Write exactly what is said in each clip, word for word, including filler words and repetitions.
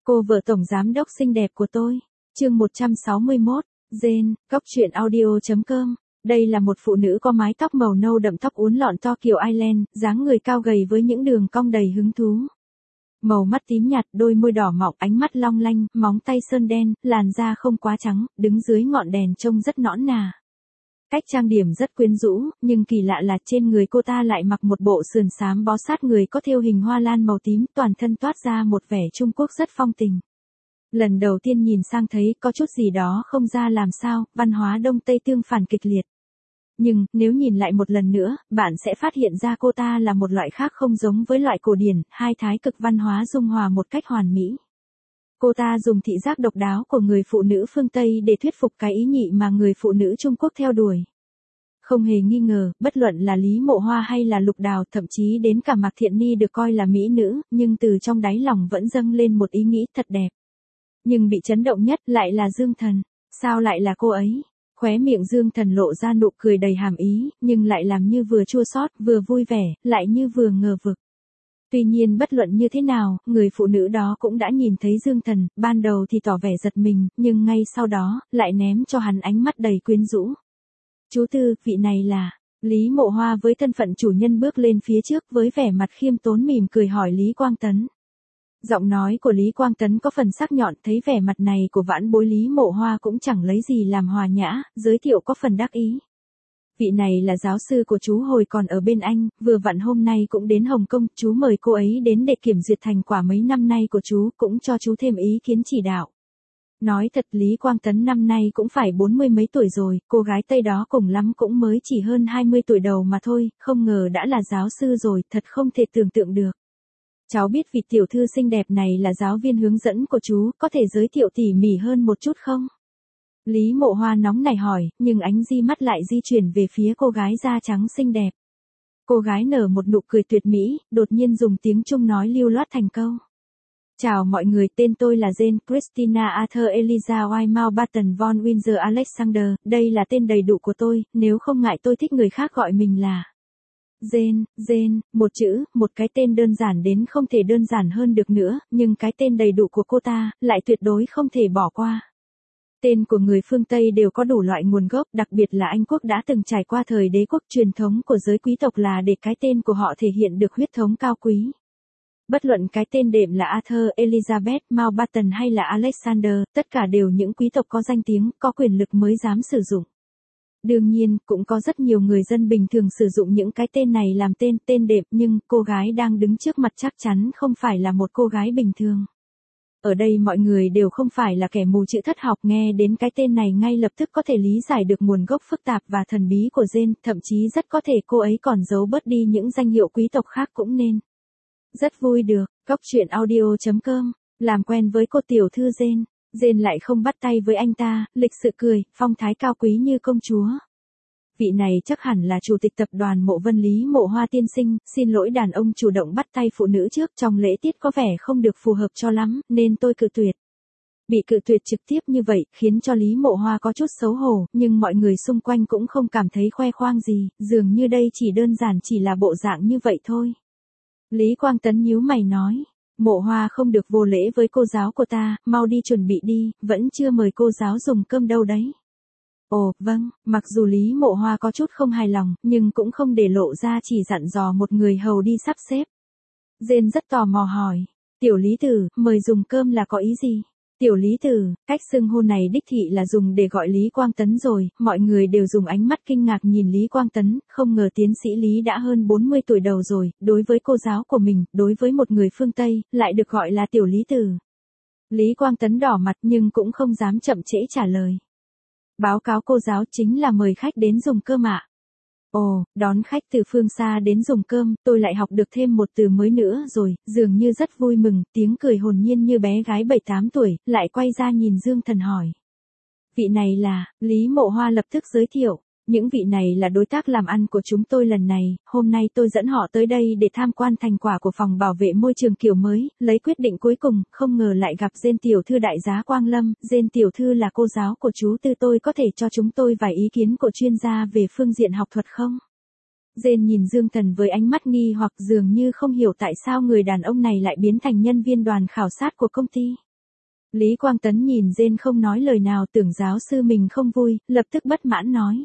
Cô vợ tổng giám đốc xinh đẹp của tôi. Chương một trăm sáu mươi mốt, Jane, góc truyện audio chấm com. Đây là một phụ nữ có mái tóc màu nâu đậm, tóc uốn lọn to kiểu Ireland, dáng người cao gầy với những đường cong đầy hứng thú. Màu mắt tím nhạt, đôi môi đỏ mọng, ánh mắt long lanh, móng tay sơn đen, làn da không quá trắng, đứng dưới ngọn đèn trông rất nõn nà. Cách trang điểm rất quyến rũ, nhưng kỳ lạ là trên người cô ta lại mặc một bộ sườn xám bó sát người có thêu hình hoa lan màu tím, toàn thân toát ra một vẻ Trung Quốc rất phong tình. Lần đầu tiên nhìn sang thấy có chút gì đó không ra làm sao, văn hóa Đông Tây tương phản kịch liệt. Nhưng, nếu nhìn lại một lần nữa, bạn sẽ phát hiện ra cô ta là một loại khác, không giống với loại cổ điển, hai thái cực văn hóa dung hòa một cách hoàn mỹ. Cô ta dùng thị giác độc đáo của người phụ nữ phương Tây để thuyết phục cái ý nhị mà người phụ nữ Trung Quốc theo đuổi. Không hề nghi ngờ, bất luận là Lý Mộ Hoa hay là Lục Đào, thậm chí đến cả Mạc Thiện Ni được coi là mỹ nữ, nhưng từ trong đáy lòng vẫn dâng lên một ý nghĩ thật đẹp. Nhưng bị chấn động nhất lại là Dương Thần. Sao lại là cô ấy? Khóe miệng Dương Thần lộ ra nụ cười đầy hàm ý, nhưng lại làm như vừa chua xót, vừa vui vẻ, lại như vừa ngờ vực. Tuy nhiên bất luận như thế nào, người phụ nữ đó cũng đã nhìn thấy Dương Thần, ban đầu thì tỏ vẻ giật mình, nhưng ngay sau đó, lại ném cho hắn ánh mắt đầy quyến rũ. Chú Tư, vị này là... Lý Mộ Hoa với thân phận chủ nhân bước lên phía trước với vẻ mặt khiêm tốn mỉm cười hỏi Lý Quang Tấn. Giọng nói của Lý Quang Tấn có phần sắc nhọn, thấy vẻ mặt này của vãn bối Lý Mộ Hoa cũng chẳng lấy gì làm hòa nhã, giới thiệu có phần đắc ý. Vị này là giáo sư của chú hồi còn ở bên Anh, vừa vặn hôm nay cũng đến Hồng Kông, chú mời cô ấy đến để kiểm duyệt thành quả mấy năm nay của chú, cũng cho chú thêm ý kiến chỉ đạo. Nói thật, Lý Quang Tấn năm nay cũng phải bốn mươi mấy tuổi rồi, cô gái Tây đó cùng lắm cũng mới chỉ hơn hai mươi tuổi đầu mà thôi, không ngờ đã là giáo sư rồi, thật không thể tưởng tượng được. Cháu biết vị tiểu thư xinh đẹp này là giáo viên hướng dẫn của chú, có thể giới thiệu tỉ mỉ hơn một chút không? Lý Mộ Hoa nóng nảy hỏi, nhưng ánh di mắt lại di chuyển về phía cô gái da trắng xinh đẹp. Cô gái nở một nụ cười tuyệt mỹ, đột nhiên dùng tiếng Trung nói lưu loát thành câu. Chào mọi người, tên tôi là Jane Christina Arthur Eliza White Mountbatten von Windsor Alexander, đây là tên đầy đủ của tôi, nếu không ngại tôi thích người khác gọi mình là... Jane, Jane, một chữ, một cái tên đơn giản đến không thể đơn giản hơn được nữa, nhưng cái tên đầy đủ của cô ta, lại tuyệt đối không thể bỏ qua. Tên của người phương Tây đều có đủ loại nguồn gốc, đặc biệt là Anh quốc đã từng trải qua thời đế quốc, truyền thống của giới quý tộc là để cái tên của họ thể hiện được huyết thống cao quý. Bất luận cái tên đệm là Arthur, Elizabeth, Mountbatten hay là Alexander, tất cả đều những quý tộc có danh tiếng, có quyền lực mới dám sử dụng. Đương nhiên, cũng có rất nhiều người dân bình thường sử dụng những cái tên này làm tên, tên đệm, nhưng cô gái đang đứng trước mặt chắc chắn không phải là một cô gái bình thường. Ở đây mọi người đều không phải là kẻ mù chữ thất học, nghe đến cái tên này ngay lập tức có thể lý giải được nguồn gốc phức tạp và thần bí của Jane, thậm chí rất có thể cô ấy còn giấu bớt đi những danh hiệu quý tộc khác cũng nên. Rất vui được, góc truyện audio chấm com, làm quen với cô tiểu thư Jane. Jane lại không bắt tay với anh ta, lịch sự cười, phong thái cao quý như công chúa. Vị này chắc hẳn là chủ tịch tập đoàn Mộ Vân Lý Mộ Hoa tiên sinh, xin lỗi đàn ông chủ động bắt tay phụ nữ trước trong lễ tiết có vẻ không được phù hợp cho lắm, nên tôi cự tuyệt. Bị cự tuyệt trực tiếp như vậy, khiến cho Lý Mộ Hoa có chút xấu hổ, nhưng mọi người xung quanh cũng không cảm thấy khoe khoang gì, dường như đây chỉ đơn giản chỉ là bộ dạng như vậy thôi. Lý Quang Tấn nhíu mày nói. Mộ Hoa không được vô lễ với cô giáo của ta, mau đi chuẩn bị đi, vẫn chưa mời cô giáo dùng cơm đâu đấy. Ồ, vâng, mặc dù Lý Mộ Hoa có chút không hài lòng, nhưng cũng không để lộ ra, chỉ dặn dò một người hầu đi sắp xếp. Jane rất tò mò hỏi, tiểu Lý Tử, mời dùng cơm là có ý gì? Tiểu Lý Tử, cách xưng hô này đích thị là dùng để gọi Lý Quang Tấn rồi, mọi người đều dùng ánh mắt kinh ngạc nhìn Lý Quang Tấn, không ngờ tiến sĩ Lý đã hơn bốn mươi tuổi đầu rồi, đối với cô giáo của mình, đối với một người phương Tây, lại được gọi là tiểu Lý Tử. Lý Quang Tấn đỏ mặt nhưng cũng không dám chậm trễ trả lời. Báo cáo cô giáo, chính là mời khách đến dùng cơm ạ. Ồ, đón khách từ phương xa đến dùng cơm, tôi lại học được thêm một từ mới nữa rồi, dường như rất vui mừng, tiếng cười hồn nhiên như bé gái bảy tám tuổi, lại quay ra nhìn Dương Thần hỏi. Vị này là, Lý Mộ Hoa lập tức giới thiệu, những vị này là đối tác làm ăn của chúng tôi lần này, hôm nay tôi dẫn họ tới đây để tham quan thành quả của phòng bảo vệ môi trường kiểu mới, lấy quyết định cuối cùng, không ngờ lại gặp Jane tiểu thư đại giá Quang Lâm, Jane tiểu thư là cô giáo của chú Tư, tôi có thể cho chúng tôi vài ý kiến của chuyên gia về phương diện học thuật không? Jane nhìn Dương Thần với ánh mắt nghi hoặc, dường như không hiểu tại sao người đàn ông này lại biến thành nhân viên đoàn khảo sát của công ty. Lý Quang Tấn nhìn Jane không nói lời nào, tưởng giáo sư mình không vui, lập tức bất mãn nói.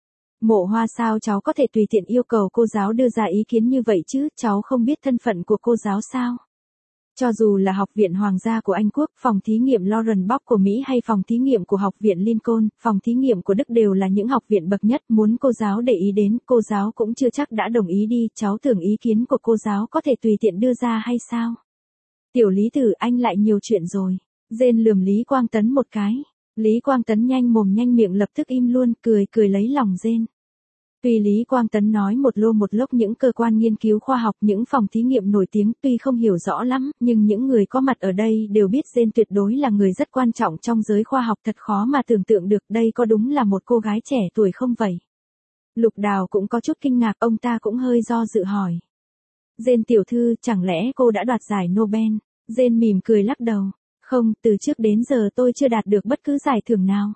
Mộ Hoa, sao cháu có thể tùy tiện yêu cầu cô giáo đưa ra ý kiến như vậy chứ, cháu không biết thân phận của cô giáo sao? Cho dù là Học viện Hoàng gia của Anh Quốc, phòng thí nghiệm Lawrence Bosch của Mỹ hay phòng thí nghiệm của Học viện Lincoln, phòng thí nghiệm của Đức đều là những học viện bậc nhất, muốn cô giáo để ý đến, cô giáo cũng chưa chắc đã đồng ý đi, cháu tưởng ý kiến của cô giáo có thể tùy tiện đưa ra hay sao? Tiểu Lý Tử, anh lại nhiều chuyện rồi. Jane lườm Lý Quang Tấn một cái. Lý Quang Tấn nhanh mồm nhanh miệng lập tức im luôn, cười cười lấy lòng Jane. Tuy Lý Quang Tấn nói một lô một lốc những cơ quan nghiên cứu khoa học, những phòng thí nghiệm nổi tiếng, tuy không hiểu rõ lắm, nhưng những người có mặt ở đây đều biết Jane tuyệt đối là người rất quan trọng trong giới khoa học, thật khó mà tưởng tượng được đây có đúng là một cô gái trẻ tuổi không vậy? Lục Đào cũng có chút kinh ngạc, ông ta cũng hơi do dự hỏi. Jane tiểu thư, chẳng lẽ cô đã đoạt giải Nobel? Jane mỉm cười lắc đầu. Không, từ trước đến giờ tôi chưa đạt được bất cứ giải thưởng nào.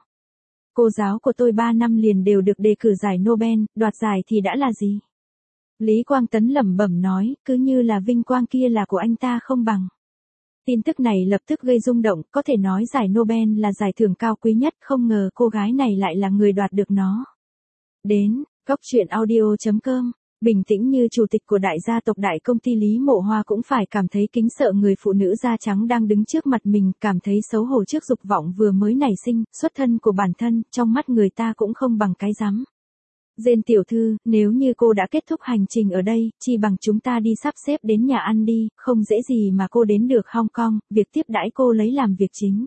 Cô giáo của tôi ba năm liền đều được đề cử giải Nobel, đoạt giải thì đã là gì? Lý Quang Tấn lẩm bẩm nói, cứ như là vinh quang kia là của anh ta không bằng. Tin tức này lập tức gây rung động, có thể nói giải Nobel là giải thưởng cao quý nhất, không ngờ cô gái này lại là người đoạt được nó. Đến, Góc Chuyện Audio chấm com. Bình tĩnh như chủ tịch của đại gia tộc đại công ty Lý Mộ Hoa cũng phải cảm thấy kính sợ người phụ nữ da trắng đang đứng trước mặt mình, cảm thấy xấu hổ trước dục vọng vừa mới nảy sinh, xuất thân của bản thân, trong mắt người ta cũng không bằng cái rắm. Jane tiểu thư, nếu như cô đã kết thúc hành trình ở đây, chi bằng chúng ta đi sắp xếp đến nhà ăn đi, không dễ gì mà cô đến được Hong Kong, việc tiếp đãi cô lấy làm việc chính.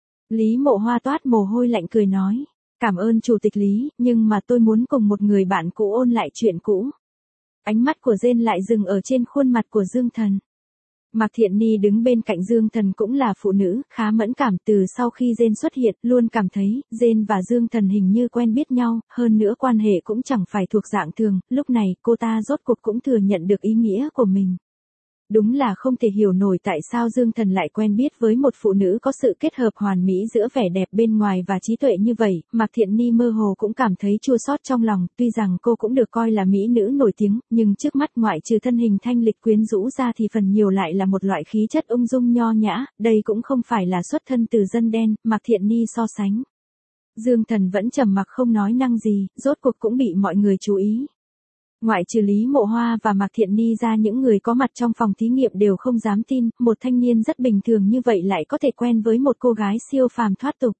Lý Mộ Hoa toát mồ hôi lạnh cười nói, cảm ơn chủ tịch Lý, nhưng mà tôi muốn cùng một người bạn cũ ôn lại chuyện cũ. Ánh mắt của Jane lại dừng ở trên khuôn mặt của Dương Thần. Mạc Thiện Ni đứng bên cạnh Dương Thần cũng là phụ nữ, khá mẫn cảm, từ sau khi Jane xuất hiện, luôn cảm thấy, Jane và Dương Thần hình như quen biết nhau, hơn nữa quan hệ cũng chẳng phải thuộc dạng thường, lúc này, cô ta rốt cuộc cũng thừa nhận được ý nghĩa của mình. Đúng là không thể hiểu nổi tại sao Dương Thần lại quen biết với một phụ nữ có sự kết hợp hoàn mỹ giữa vẻ đẹp bên ngoài và trí tuệ như vậy, Mạc Thiện Ni mơ hồ cũng cảm thấy chua xót trong lòng, tuy rằng cô cũng được coi là mỹ nữ nổi tiếng, nhưng trước mắt ngoại trừ thân hình thanh lịch quyến rũ ra thì phần nhiều lại là một loại khí chất ung dung nho nhã, đây cũng không phải là xuất thân từ dân đen, Mạc Thiện Ni so sánh. Dương Thần vẫn trầm mặc không nói năng gì, rốt cuộc cũng bị mọi người chú ý. Ngoại trừ Lý Mộ Hoa và Mạc Thiện Ni ra, những người có mặt trong phòng thí nghiệm đều không dám tin, một thanh niên rất bình thường như vậy lại có thể quen với một cô gái siêu phàm thoát tục.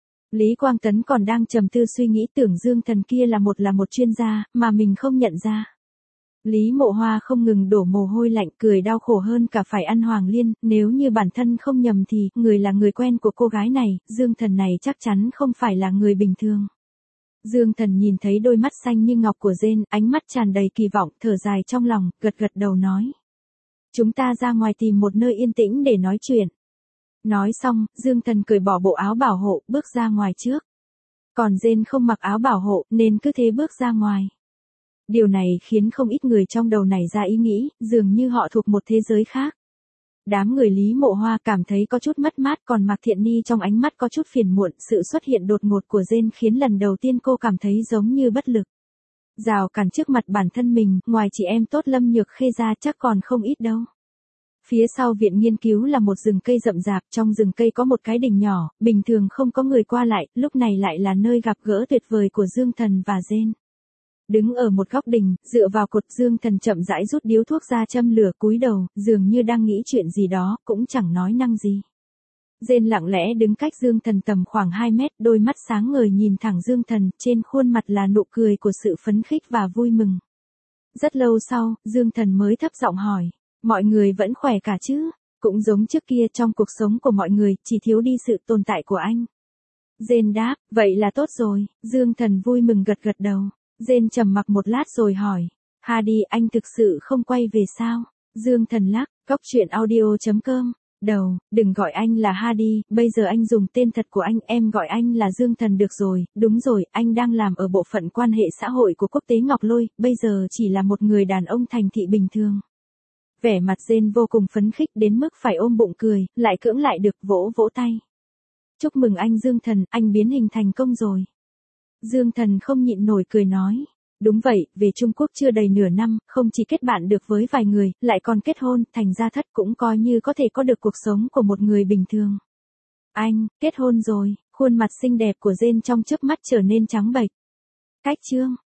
Lý Quang Tấn còn đang trầm tư suy nghĩ, tưởng Dương Thần kia là một là một chuyên gia, mà mình không nhận ra. Lý Mộ Hoa không ngừng đổ mồ hôi lạnh, cười đau khổ hơn cả phải ăn hoàng liên, nếu như bản thân không nhầm thì, người là người quen của cô gái này, Dương Thần này chắc chắn không phải là người bình thường. Dương Thần nhìn thấy đôi mắt xanh như ngọc của Jane, ánh mắt tràn đầy kỳ vọng, thở dài trong lòng, gật gật đầu nói. Chúng ta ra ngoài tìm một nơi yên tĩnh để nói chuyện. Nói xong, Dương Thần cởi bỏ bộ áo bảo hộ, bước ra ngoài trước. Còn Jane không mặc áo bảo hộ, nên cứ thế bước ra ngoài. Điều này khiến không ít người trong đầu nảy ra ý nghĩ, dường như họ thuộc một thế giới khác. Đám người Lý Mộ Hoa cảm thấy có chút mất mát, còn Mạc Thiện Ni trong ánh mắt có chút phiền muộn, sự xuất hiện đột ngột của Jane khiến lần đầu tiên cô cảm thấy giống như bất lực. Rào cản trước mặt bản thân mình, ngoài chị em tốt Lâm Nhược Khê ra chắc còn không ít đâu. Phía sau viện nghiên cứu là một rừng cây rậm rạp, trong rừng cây có một cái đình nhỏ, bình thường không có người qua lại, lúc này lại là nơi gặp gỡ tuyệt vời của Dương Thần và Jane. Đứng ở một góc đình, dựa vào cột, Dương Thần chậm rãi rút điếu thuốc ra châm lửa, cúi đầu, dường như đang nghĩ chuyện gì đó, cũng chẳng nói năng gì. Jane lặng lẽ đứng cách Dương Thần tầm khoảng hai mét, đôi mắt sáng ngời nhìn thẳng Dương Thần, trên khuôn mặt là nụ cười của sự phấn khích và vui mừng. Rất lâu sau, Dương Thần mới thấp giọng hỏi, mọi người vẫn khỏe cả chứ? Cũng giống trước kia, trong cuộc sống của mọi người, chỉ thiếu đi sự tồn tại của anh. Jane đáp, vậy là tốt rồi. Dương Thần vui mừng gật gật đầu. Jane trầm mặc một lát rồi hỏi, Hadi, anh thực sự không quay về sao? Dương Thần lắc, Góc Chuyện Audio chấm com. Đầu, đừng gọi anh là Hadi, bây giờ anh dùng tên thật của anh, em gọi anh là Dương Thần được rồi. Đúng rồi, anh đang làm ở bộ phận quan hệ xã hội của Quốc tế Ngọc Lôi, bây giờ chỉ là một người đàn ông thành thị bình thường. Vẻ mặt Jane vô cùng phấn khích đến mức phải ôm bụng cười, lại cưỡng lại được, vỗ vỗ tay. Chúc mừng anh Dương Thần, anh biến hình thành công rồi. Dương Thần không nhịn nổi cười nói. Đúng vậy, về Trung Quốc chưa đầy nửa năm, không chỉ kết bạn được với vài người, lại còn kết hôn, thành gia thất, cũng coi như có thể có được cuộc sống của một người bình thường. Anh, kết hôn rồi, khuôn mặt xinh đẹp của Jane trong chớp mắt trở nên trắng bệch. Cách chương